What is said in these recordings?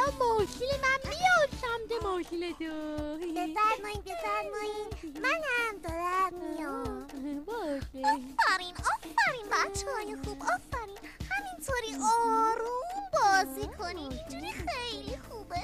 الان ماشین من میاد سمت ماشین تو. بفرمایین منم دارم میام. باشه. آفرین بچه های خوب، آفرین. همینطوری آروم بازی کنین، اینجوری خیلی خوبه.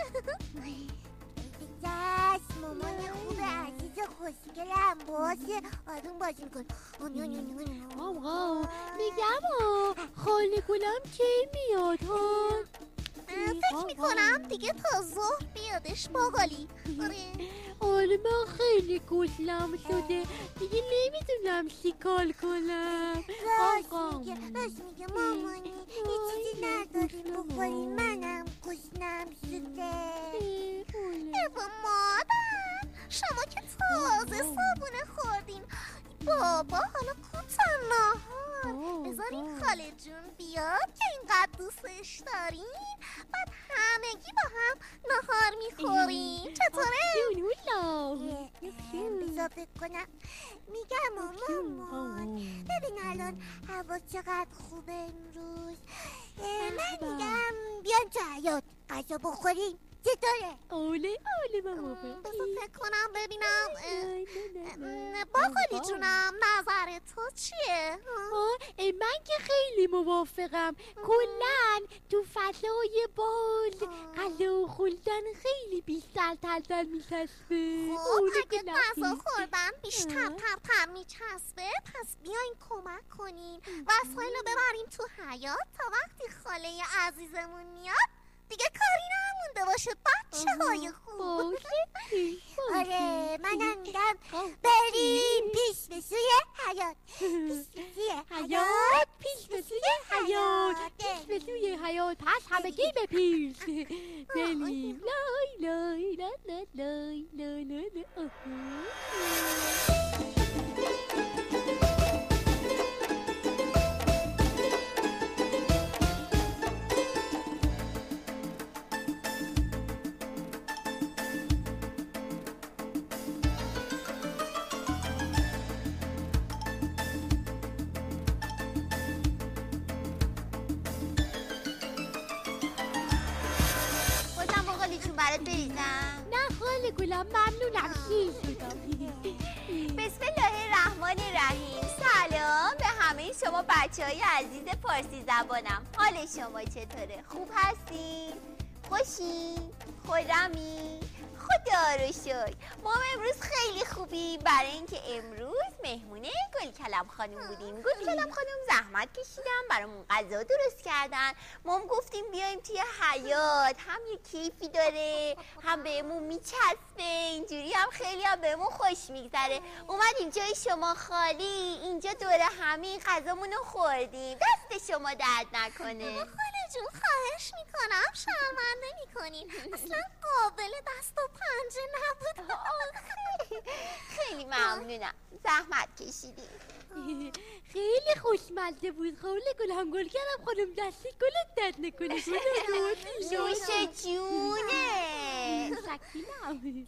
دست مامان خوبه عزیز خوشگلم، باشه آروم بازی کن. آقا میگم خاله گلم کی میاد ها؟ فکر میکنم دیگه تا ظهر بیادش باقالی. آره من خیلی گسلم شده دیگه نمیدونم چیکار کنم. راست میگه مامانی، یه چیزی نداریم بخوریم، منم گشنم شده. بابا مادر شما که تازه صابونه خوردین، بابا حالا کوتاه ناهار بذارین خاله جون بیاد که اینقدر دوستش دارین، بعد همگی با هم ناهار میخوریم. چطوره؟ بذار فکر کنم. میگم مامان ببین الان هوا چقدر خوبه امروز، من میگم بیان تو حیاط غذا بخوریم، چطوره؟ آله بابا. بذار فکر کنم ببینم. باقالی جونم نظر تو چیه؟ من که خیلی موافقم. کلن تو فضای بال غذا خوردن خیلی بیشتر تر میچسبه. اگه غذا خوردن بیشتر تر میچسبه، پس بیاین کمک کنین وسایل رو ببریم تو حیاط تا وقتی خاله عزیزمون میاد دیگه کاری نمونده باشه بچه های خوب. آره منم میگم بریم پیش به سوی حیاط. پیش به سوی حیاط پس همگی به پیش بریم. لای لای لای لای لای لای. برات بریزم؟ نه خاله گلم ممنونم، شیر شدم. بسم الله الرحمن الرحیم. سلام به همه شما بچه های عزیز فارسی زبانم. حال شما چطوره؟ خوب هستین؟ خوشین؟ خرمی؟ خدا رو شکر. ما امروز خیلی خوبی برای اینکه امروز مهمونه گلکلم خانم بودیم. گلکلم خانم زحمت کشیدن برامون غذا درست کردن. ما هم گفتیم بیایم توی حیاط، هم یه کیفی داره هم بهمون میچسبه، اینجوری هم خیلی هم بهمون خوش میگذره. اومدیم جای شما خالی اینجا دوره همه غذامونو خوردیم. دست شما درد نکنه. خاله جون خواهش میکنم شرمنده میکنین، اصلا قابل دست و پنجه نبود. خیلی ممنونم، زحمت کشیدیم. خیلی خوشمزه بود خاله گلم. گل کردم خانم دستی گلت درد نکنه. نوش جونه. شکیلم.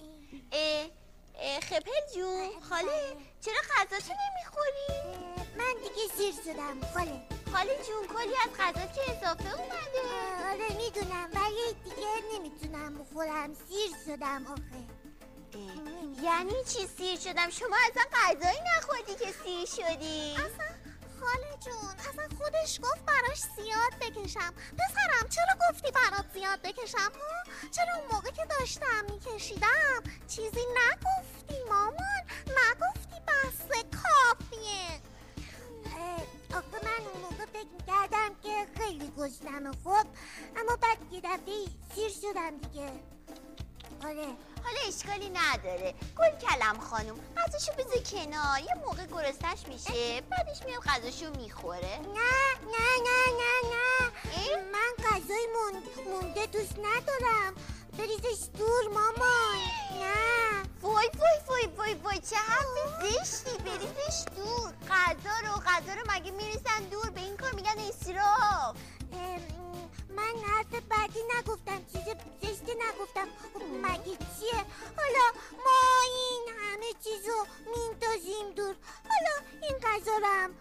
خپل جون خاله چرا غذاتو نمیخوری؟ من دیگه سیر شدم خاله جون کلی از غذا که اضافه اومده. آره میدونم ولی دیگه نمیتونم بخورم، سیر شدم آخه. یعنی چی سیر شدم؟ شما اصلا غذایی نخوردی که سیر شدی؟ اصلا خاله جون اصلا خودش گفت براش زیاد بکشم. پسرم چرا گفتی برات زیاد بکشم ها؟ چرا اون موقع که داشتم میکشیدم چیزی نگفتی مامان؟ نگفتی بس کافیه. آخه من اون موقع فکر میکردم که خیلی گشنمه خب، اما بعد یه دفعه سیر شدم دیگه. آره حالا اشکالی نداره گل کلم خانم، غذاشو بذار کنار، یه موقع گرسنش میشه بعدش میاد غذاشو میخوره. نه من غذای مونده دوست ندارم، بریزش دور مامان. نه وای چه حرف زشتی، بریزش دور. غذا رو مگه میریزن دور؟ به این کار میگن اسراف. من حرف بعدی نگفتم، چیز زشتی نگفتم. مگه چیه؟ حالا ما این همه چیزو میندازیم دور، حالا این غذا رو هم بنداز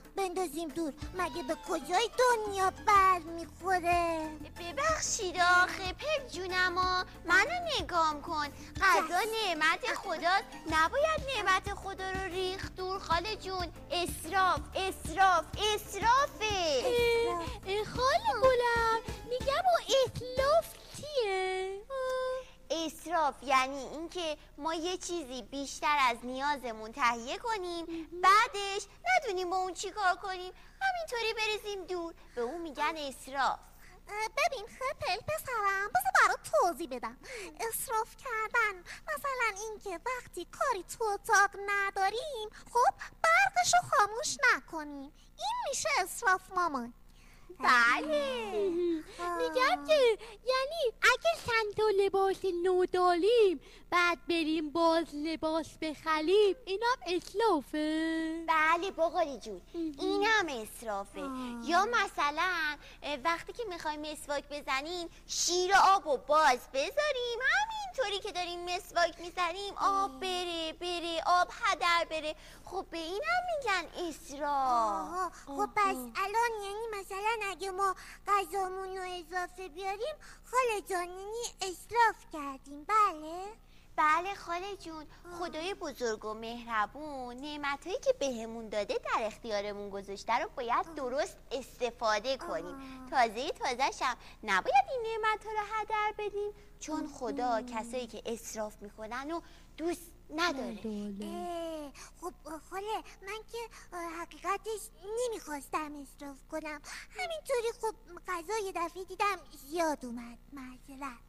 بندازیم دور؟ مگه به کجای دنیا بر میخوره؟ ببخشید آخه پل جونما منو نگام کن. غذا نعمت خداست، نباید نعمت خدا رو ریخت دور خاله جون. اسراف اسراف اسرافه. خاله گلم میگم و اتلاف چیه؟ اسراف یعنی اینکه ما یه چیزی بیشتر از نیازمون تهیه کنیم، بعدش ندونیم با اون چی کار کنیم، همینطوری بریزیم دور، به اون میگن اسراف. ببین خپل پسرم، بذار برات توضیح بدم. اسراف کردن مثلا اینکه وقتی کاری تو اتاق نداریم خب برقشو خاموش نکنیم، این میشه اسراف مامان. بله. میگم که یعنی اگه چند تا لباس نو داریم بعد بریم باز لباس بخریم، اینم اسرافه؟ بله بقالی جون، اینم اسرافه. یا مثلا وقتی که میخوایم مسواک بزنیم شیر آب و باز بذاریم، همینطوری که داریم مسواک میزنیم آب بره آب هدر بره، خب به اینم میگن اسراف. خب پس الان یعنی مثلا اگه ما غذامون رو اضافه بیاریم خاله جان یعنی اسراف کردیم؟ بله خاله جون، خدای بزرگ و مهربون نعمتایی که بهمون داده در اختیارمون گذاشته رو باید درست استفاده کنیم. تازه‌ش هم نباید این نعمت‌ها رو هدر بدیم، چون خدا کسایی که اسراف میکنن و دوست نداره. خب خاله من که حقیقتش نمیخواستم اسراف کنم، همینطوری خب غذا یه دفعه دیدم زیاد اومد، معذرت.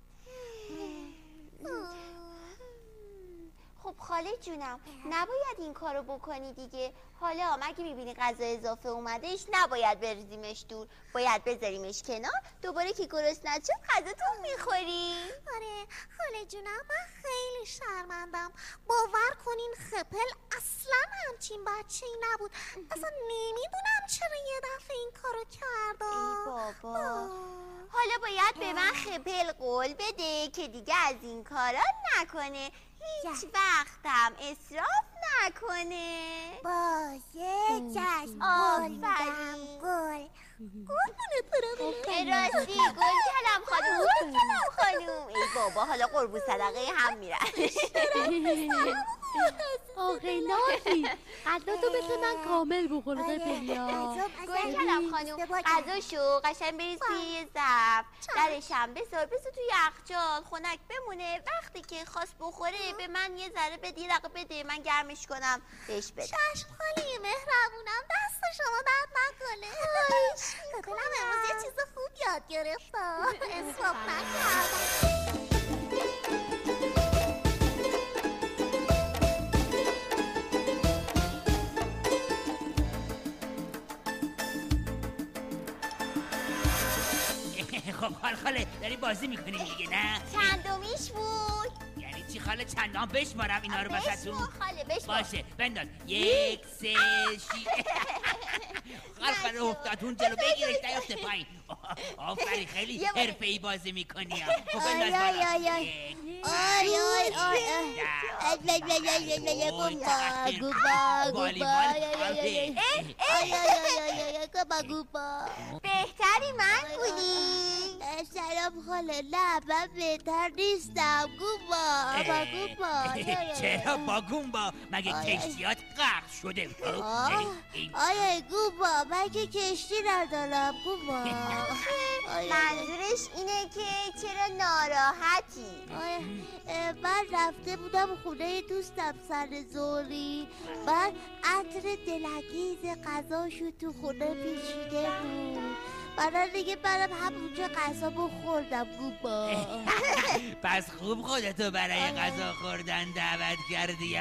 خب خاله جونم نباید این کارو بکنی دیگه. حالا مگه میبینی غذا اضافه اومدهش نباید بریزیمش دور، باید بذاریمش کنار، دوباره که گرسنه‌ت شد غذاتون میخوری. آره خاله جونم من خیلی شرمندم، باور کنین خپل اصلا همچین بچه‌ای نبود، اصلا نمیدونم چرا یه دفعه این کارو کرد. ای بابا حالا باید به من خپل قول بده که دیگه از این کارا نکنه، هیچ وقتم اسراف نکنه. باشه چشم، آفرین. گل قربونت برم. راستی گل کلم خانوم ای بابا حالا قربون صدقه هم میرن. آخه نازی غذا تو مثل من کامل بخور خپلیا. گل کلم خانوم غذاشو قشنگ بریز توی یه ظرف، درشم بذار توی یخچال خنک بمونه، وقتی که خواست بخوره به من یه ذره بده، یه دقیقه بده من گرمش کنم بهش بدم. چشم خاله مهربونم، دست شما درد نکنه. دلم امروز یه چیز خوب یاد گرفتم، اسراف نکردم. خب خاله داری بازی میکنی دیگه نه؟ چندمیش بود؟ یعنی چی خاله چندم بشمارم اینا رو واسهتون؟ خاله بشمار. باشه بنداز 1 3 6 خاله افتادون جلو بگیرش نیفته پایین. آفرین خیلی حرفه‌ای بازی میکنی. خب بنداز بالا. بهتری من بودی. سلام خاله، نه من بهتر نیستم گوبا. چرا با گومبا؟ مگه کشتیات غرق شده؟ آیا گوبا من که کشتی ندارم گوبا. منظورش اینه که چرا ناراحتی؟ من رفته بودم خونه دوستم سر زوری، من عطر دلانگیز غذاشو تو خونه پیچیده بود، برای دیگه برم همونجا غذا بخوردم گوبا. پس خوب خودتو برای غذا خوردن دعوت کردی.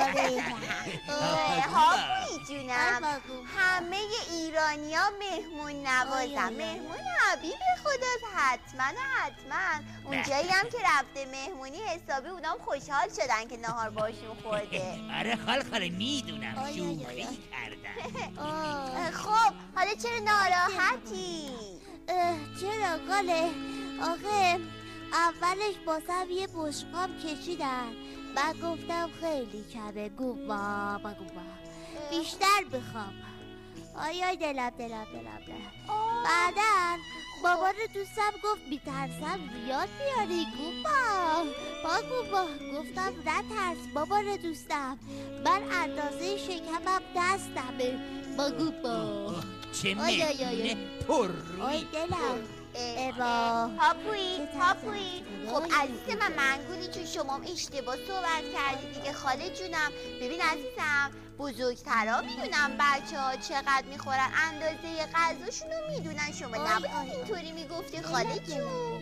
هاپی جونم همه ایرانیا مهمون نوازم، مهمون حبیب خداست حتما. اونجایی هم که رفته مهمونی حسابی اونام خوشحال شدن که نهار باشون خورده. آره خاله میدونم شوخی کردن. خب حالا چرا ناراحتی؟ چرا خاله؟ آخه اولش باسم یه بشقاب کشیدن، من گفتم خیلی کمه گوبا بیشتر بخوام. آی دلم. بعدن بابا رو دوستم گفت میترسم زیاد بیاری گوپا. گفتم نترس بابا رو دوستم، من اندازه شکمم دستمه با گوپا. چه مهمونه پر روی. آی دلم. پاپویی خب عزیز من منگولی چون شما اشتباه صحبت کردی دیگه خاله جونم. ببین عزیزم بزرگترا میدونن بچه ها چقدر میخورن، اندازه غذاشون رو میدونن، شما نباید اینطوری میگفتی خاله جون.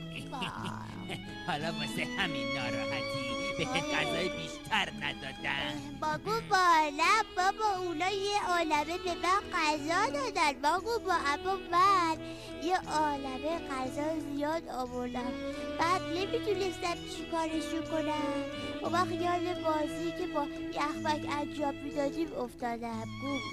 حالا واسه همین ناراحتی به غذای بیشتر ندادن؟ بابا اونا یه عالمه به من غذا دادن اما من یه عالمه غذا زیاد آوردم، بعد نمیتونستم چی کارشون کنم. اون وقت یاد بازی که با یخمک انجام میدادیم افتادم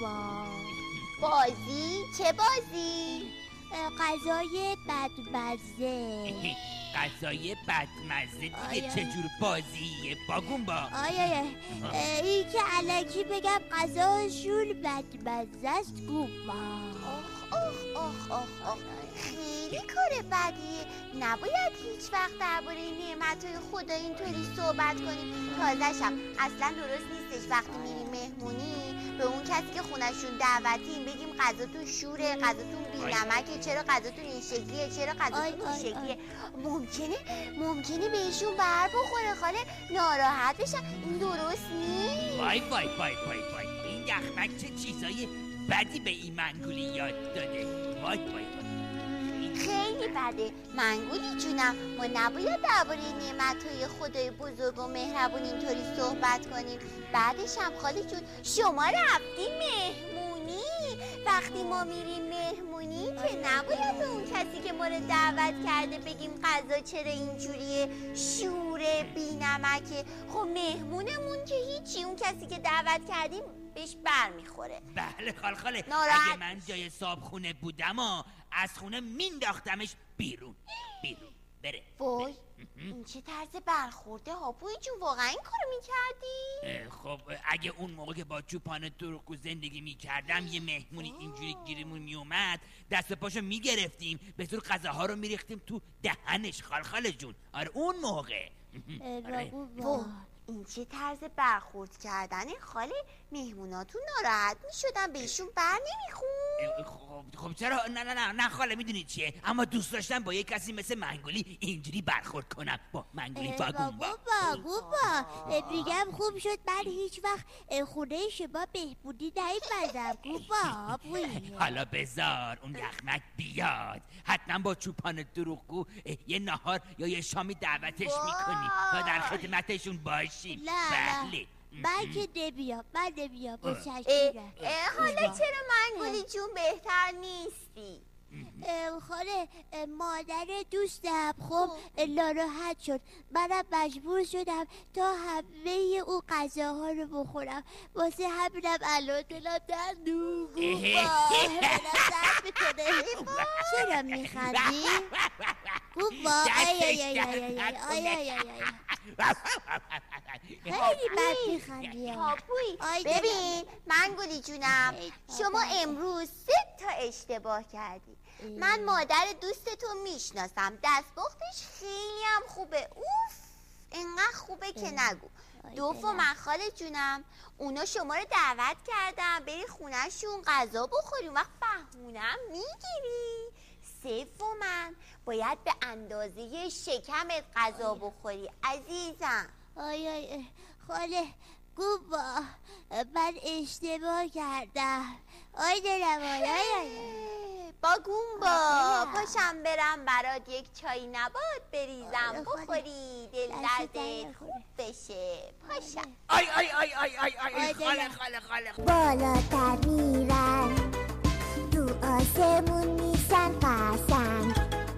بازی؟ چه بازی؟ غذای بدمزه. غذای بدمزه دیگه چجور بازیه باگومبا؟ این که الکی بگم غذاشون بدمزه است خیلی کار بدیه. نباید هیچ وقت درباره نعمت‌های خدا اینطوری صحبت کنیم. تازه‌شم اصلا درست نیستش وقتی میریم مهمونی به اون کسی که خونشون دعوتیم بگیم غذاتون شوره، غذاتون بی‌نمکه، چرا غذاتون این شکلیه، چرا غذاتون این شکلیه. ممکنه بهشون بر بخوره خاله، ناراحت بشن. این درست نیست. وای این یخمک چه چیزای بدی به این منگولی یاد داده. وای خیلی بده منگولی جونم. ما نباید درباره نعمت‌های خدای بزرگ و مهربون اینطوری صحبت کنیم. بعدش هم خاله جون شما رفتیم مهمونی. وقتی ما میریم مهمونی که نباید به اون کسی که ما رو دعوت کرده بگیم غذا چرا اینجوریه، شوره، بی‌نمکه. خب مهمونمون که هیچی، اون کسی که دعوت کردیم بهش بر میخوره. بله خاله اگه من جای صابخونه بودم از خونه مینداختمش بیرون بره. وای این چه طرز برخورده هاپوی جون، واقعا این کارو میکردی؟ خب اگه اون موقع که با چوپان دروغگو زندگی میکردم یه مهمونی اینجوری گیرمون میومد دست پاشو میگرفتیم به طور غذاها رو میریختیم تو دهنش خاله جون. آره اون موقع. این چه طرز برخورد کردنه خاله؟ مهموناتون ناراحت میشدن بهشون بر نمیخون؟ خب چرا؟ نه خاله میدونی چیه، اما دوست داشتم با یه کسی مثل منگولی اینجوری برخورد کنم. با منگولی باگومبا میگم خوب شد من هیچ وقت خونه شما بهبودی نیومدم حالا بذار اون یخمک بیاد، حتما با چوپان دروغگو یه نهار یا یه شامی دعوتش میکنی تا در خدمتشون باشیم. بله من که نمیام حالا چرا منگولی جون بهتر نیستی؟ خاله مادر دوستم خب ناراحت شد، منم مجبور شدم تا همه اون غذاها رو بخورم، واسه همینم الان دلم درد میکنه. چرا میخندی؟ گوبا خیلی بد میخندی. ببین منگولی جونم شما امروز 3 تا اشتباه کردی. من مادر دوستتو میشناسم، دستپختش خیلی هم خوبه. اوف اینقدر خوبه که نگو. دوم خاله جونم اونا شما رو دعوت کردن بری خونهشون غذا بخوری، اون وقت بهونم میگیری. سوم باید به اندازه شکمت غذا بخوری عزیزم. خاله گوبا من اشتباه کردم. دلم باگومبا پاشم برم برات یک چای نبات بریزم بخوری دل دردت خوب بشه. پاشم. خاله بالاتر میرن تو آسمون میشن قشنگ.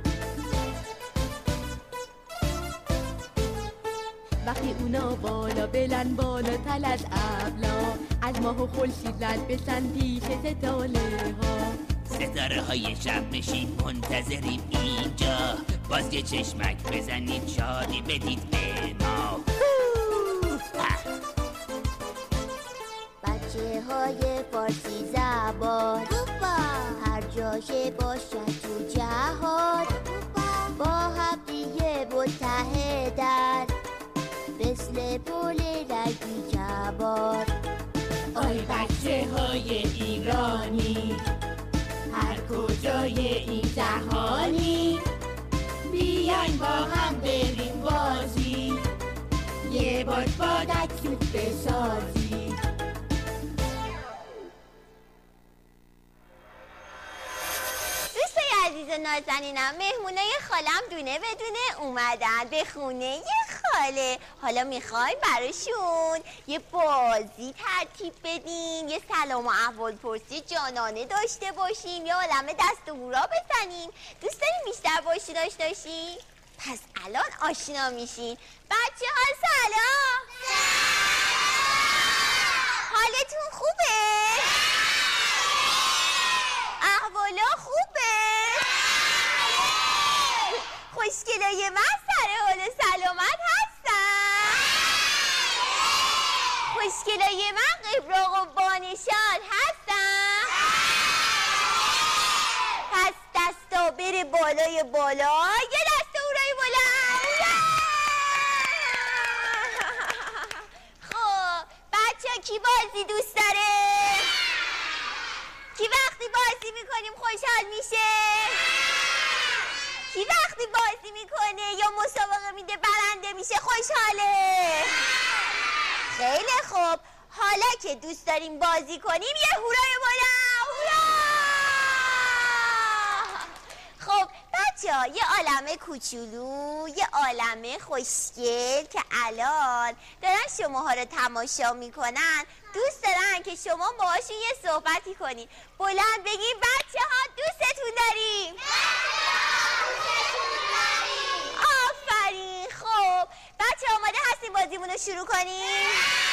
وقتی اونا بالا بلن بالاتر از ابلا، از ماه و خورشید رد بشن پیش ستاره های شب نشین منتظریم اینجا، باز یه چشمک بزنید شادی بدید به ما. بچه های فارسی زبان هر جاشه باشن تو جهان با هم دیگه متحدن مثل پل رنگی جبار. آی بچه های ایرانی هر کجای این جهانی بیاین با هم بریم بازی یه بادک سوت بسازی. دوستای عزیز و نازنینم، مهمونای خالم دونه بدونه اومدن به خونه خاله. حالا میخوایم براشون یه بازی ترتیب بدیم، یه سلام و احوال پرسی جانانه داشته باشیم، یه عالمه دست و هورا بزنیم. دوست داریم بیشتر باشی داشته باشی؟ پس الان آشنا میشین. بچه ها سلام. حالتون خوبه؟ احوالا خوبه؟ خوشگلای من سر حال سلامت هستن؟ خوشگلای من قبراق و بانشاد هستن؟ پس دستا بره بالای بالا، یه دست اورای بالا. خب بچه کی بازی دوست داره؟ کی وقتی بازی میکنیم خوشحال میشه؟ کی وقتی بازی میکنه یا مسابقه میده برنده میشه خوشحاله؟ خیلی خوب، حالا که دوست داریم بازی کنیم یه هورای بالا. هورا! خب بچه‌ها یه عالمه کوچولو، یه عالمه خوشگل که الان دارن شماها رو تماشا میکنن، دوست دارن که شما باهاشون یه صحبتی کنین. بلند بگیم بچه‌ها دوستتون داریم. آفرین. خب بچه آماده هستیم بازیمون رو شروع کنیم؟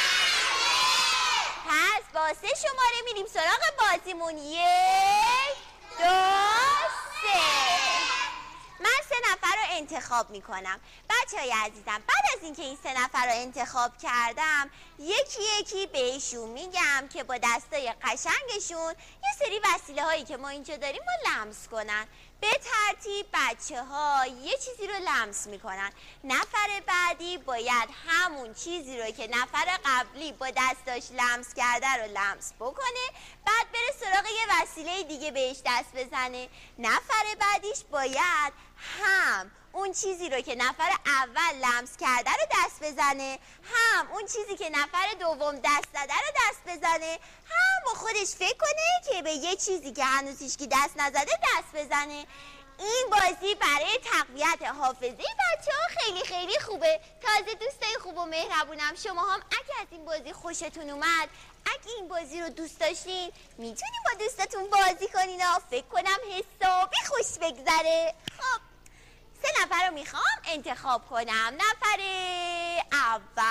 پس با 3 شماره میریم سراغ بازیمون. 1 2 3. من 3 نفر رو انتخاب میکنم. بچه‌های عزیزم بعد از اینکه این 3 نفر رو انتخاب کردم یکی یکی بهشون میگم که با دستای قشنگشون یه سری وسیله هایی که ما اینجا داریم رو لمس کنن. به ترتیب بچه ها یه چیزی رو لمس میکنن، نفر بعدی باید همون چیزی رو که نفر قبلی با دستاش لمس کرده رو لمس بکنه، بعد بره سراغ یه وسیله دیگه بهش دست بزنه. نفر بعدیش باید هم اون چیزی رو که نفر اول لمس کرده رو دست بزنه، هم اون چیزی که نفر دوم دست زده رو دست بزنه، هم با خودش فکر کنه که به یه چیزی که هنوز هیچکی دست نزده دست بزنه. این بازی برای تقویت حافظه بچه‌ها خیلی خیلی خوبه. تازه دوستای خوب و مهربونم، شما هم اگه از این بازی خوشتون اومد، اگه این بازی رو دوست داشتین میتونین با دوستتون بازی کنین و فکر کنم حسابی خوش بگذره. خب 3 نفر رو میخوام انتخاب کنم. نفر اول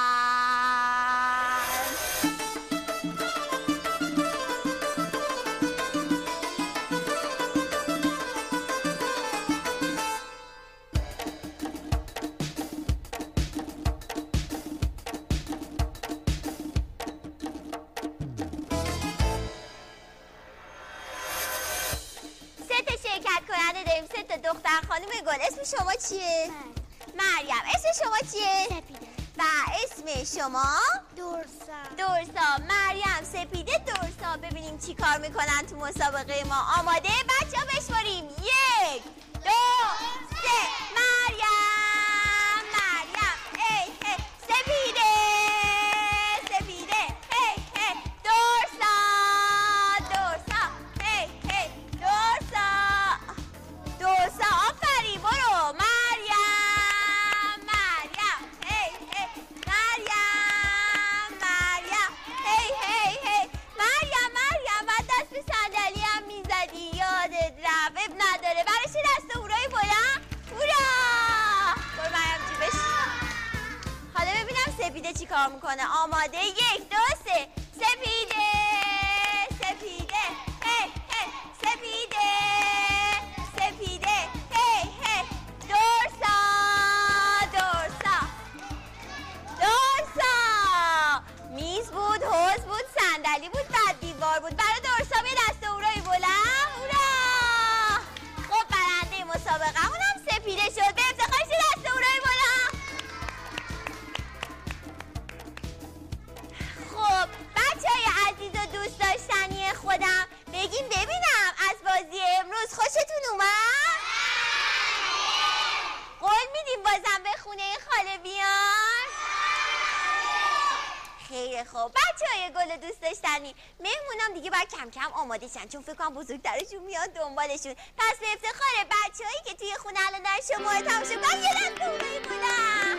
داریم. 3 تا دختر. خانم گل اسم شما چیه؟ مریم. اسم شما چیه؟ سپیده. و اسم شما؟ دورسا. مریم، سپیده، دورسا. ببینیم چی کار میکنن تو مسابقه ما. آماده؟ بچه ها بشماریم. 1 2 3. مریم ای سپیده هی دورسا هی دورسا. آفرین. برو مریم هی مریم بعد دست به صندلی هم میزدی، یادت رفت. اب نداره. برای چی دست هورای بلند؟ هورا. برو مریم جیبش. حالا ببینم سپیده چی کار میکنه. آماده؟ 1 2 3. سپیده هی سپیده هی دورسا. میز بود، حوض بود، صندلی اومد؟ قول میدیم بازم به خونه خاله بیان؟ خیلی خوب بچه‌های گل دوست داشتنی، مهمونام دیگه باید کم کم آماده شن چون فکر کنم بزرگترشون میاد دنبالشون. پس به افتخار بچه‌هایی که توی خونه الان در شما تماشا کنن یه دست دومه بودن.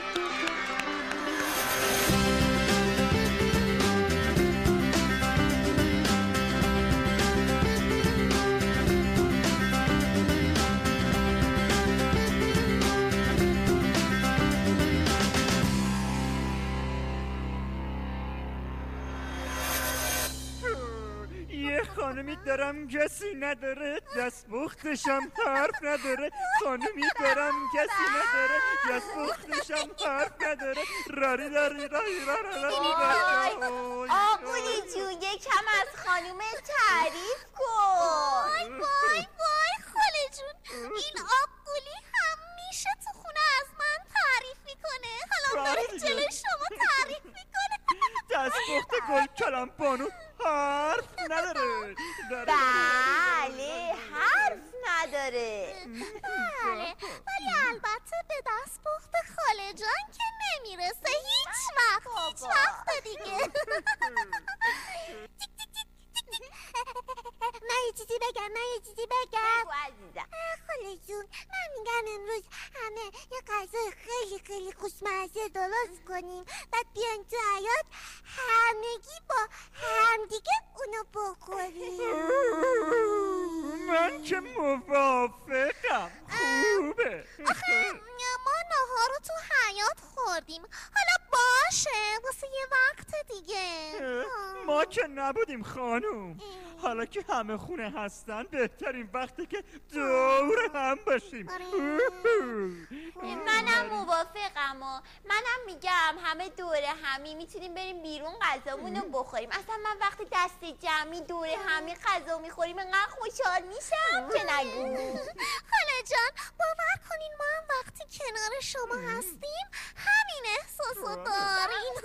خانمی دارم کسی نداره دستپختشم حرف نداره خانمی دارم کسی نداره دستپختشم حرف نداره راری راری راری راری آقولی جون یکم از خانوم تعریف کن. وای خاله جون، این آبگولی همیشه تو خونه از من تعریف میکنه. حالا داره جلوی شما تعریف میکنه. دستپخت گل کلم بانو حرف نداره. بله حرف نداره. بله ولی البته به دستپخت خاله جان که نمیرسه هیچ وقت دیگه. من یه چیزی بگم خاله جون، من میگم امروز همه یه غذای خیلی خوشمزه درست کنیم بعد بیان تو حیاط همگی با همدیگه اونو بخوریم. من که موافقم، خوبه. آخه ما نهار رو تو حیاط خوردیم، حالا باشه واسه یه وقت دیگه. ما که نبودیم خانوم، حالا که همه خونه هستن بهترین وقته که دور هم باشیم. منم موافقم و منم میگم همه دوره همی میتونیم بریم بیرون غذامونو بخوریم. اصلا من وقتی دست جمعی دوره همی غذا میخوریم انقدر خوشحال میشم که نگو. خاله جان باور کنین ما هم وقتی کنار شما هستیم همین احساسو داریم.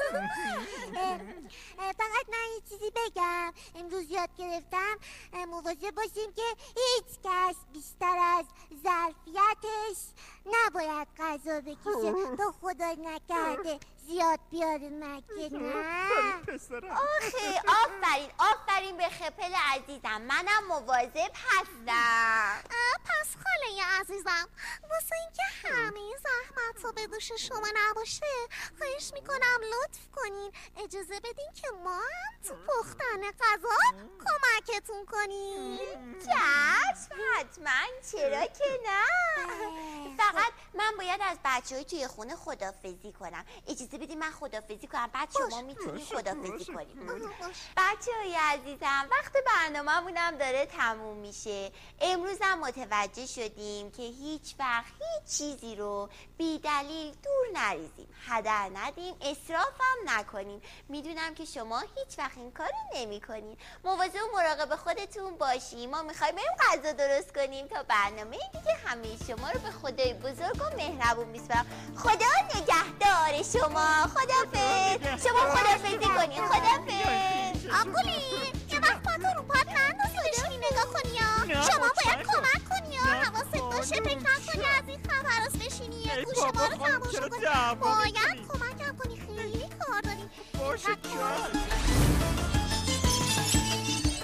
فقط من یه چیزی بگم، امروز یاد گرفتم مواظب باشیم که هیچ کس بیشتر از ظرفیتش نباید غذا بکشه تا خدا نکرده زیاد بیاره مگه نه؟ آخه آفرین به خپل عزیزم، منم مواظب هستم. پس خاله عزیزم واسه اینکه همه زحمت رو به دوش شما نباشه خواهش میکنم لطف کنین اجازه بدین که ما هم تو پختن غذا کمکتون کنیم. چشم حتما، چرا که نه. فقط من باید از بچه‌های توی خونه خدافظی کنم. اجازه بدین من خدافظی کنم بعد شما میتونید خدافظی کنیم. بچه‌های عزیزم وقت برنامه‌مونم داره تموم میشه. امروزم متوجه شدیم که هیچ وقت هیچ چیزی رو بی دلیل دور نریزیم، هدر ندیم، اسراف هم نکنیم. میدونم که شما هیچ وقت این کارو نمی‌کنین. مواظب و مراقب خودتون باشیم. ما می‌خوایم بریم غذا درست کنیم تا برنامه دیگه همه شما رو به خدای بزرگ و مهربون میسپارم. خدا نگهدار شما. خدافظ. شما خدافظی کنین. خدافظ. آبگولی یه وقت پاتو رو پات نندازی بشینی نگاه کنی یا شما باید کمک کنی یا حواست باشه فکر نکنی از این خبراست بشینی یه گوش ما رو تماشا کنی. باید کمکم کنی، خیلی کار داری. باشه